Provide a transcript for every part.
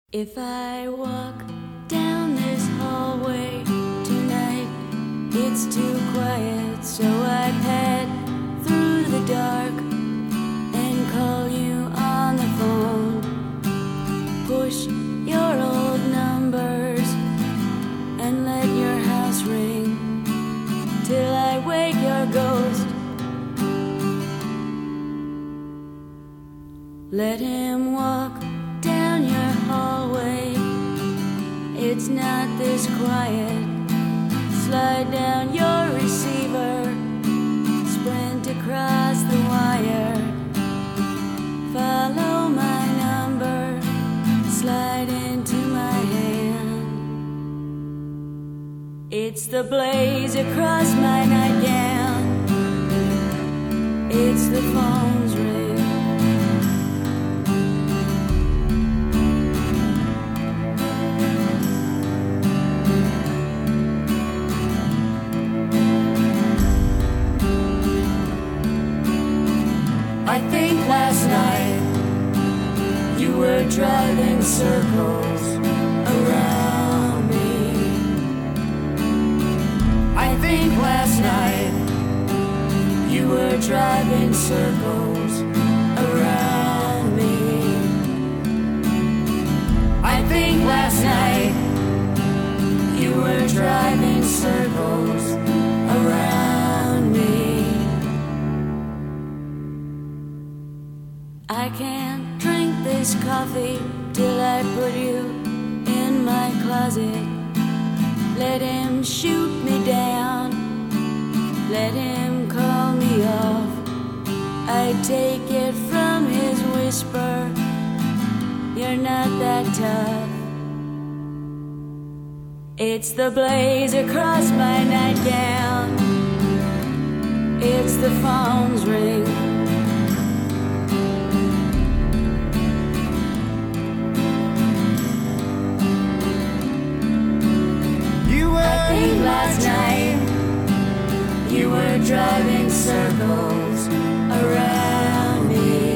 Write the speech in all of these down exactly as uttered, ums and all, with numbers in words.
If I walk down this hallway tonight, it's too quiet, so I pad through the dark and call you on the phone. Push your old numbers and let your house ring till I wake your ghost. Let him walk down your hallway, it's not this quiet. Slide down your receiver, sprint across the wire. Follow my number, slide into my hand. It's the blaze across my nightgown, it's the phone's ring. I think last night you were driving circles around me. I think last night you were driving circles around me. I think last night you were driving circles around me. I can't drink this coffee till I put you in my closet. Let him shoot me down, let him call me off. I take it from his whisper, you're not that tough. It's the blaze across my nightgown, it's the phone's ring. Last night you were driving circles around me.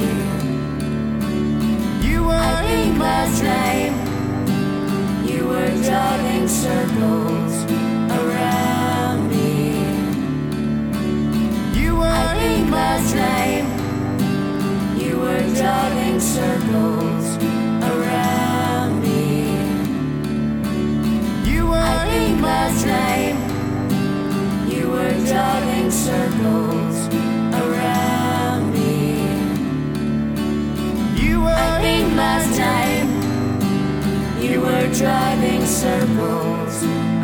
You were I think last night you were driving circles around me. You were I think last night you were driving circles around me. You were I think last night you were driving circles around me. You were I think last night you were driving circles